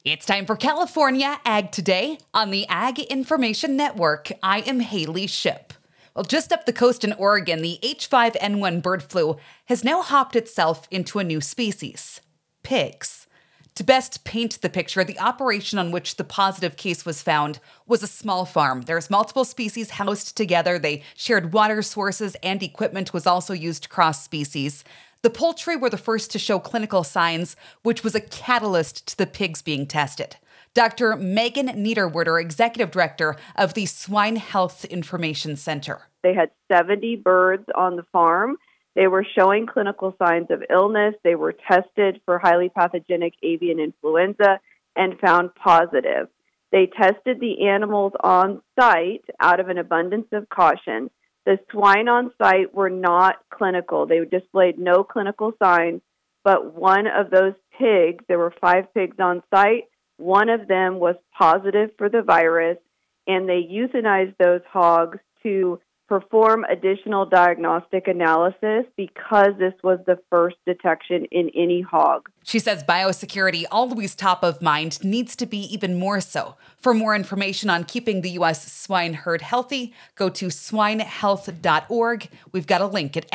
It's time for California Ag Today on the Ag Information Network. I am Haley Ship. Well, just up the coast in Oregon, the H5N1 bird flu has now hopped itself into a new species, pigs. To best paint the picture, the operation on which the positive case was found was a small farm. There's multiple species housed together. They shared water sources, and equipment was also used cross-species. The poultry were the first to show clinical signs, which was a catalyst to the pigs being tested. Dr. Megan Niederwerder, Executive Director of the Swine Health Information Center. They had 70 birds on the farm. They were showing clinical signs of illness. They were tested for highly pathogenic avian influenza and found positive. They tested the animals on site out of an abundance of caution. The swine on site were not clinical. They displayed no clinical signs, but one of those pigs, there were 5 pigs on site, one of them was positive for the virus, and they euthanized those hogs to perform additional diagnostic analysis because this was the first detection in any hog. She says biosecurity, always top of mind, needs to be even more so. For more information on keeping the U.S. swine herd healthy, go to swinehealth.org. We've got a link at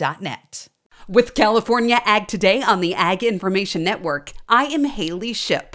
aginfo.net. With California Ag Today on the Ag Information Network, I am Haley Ship.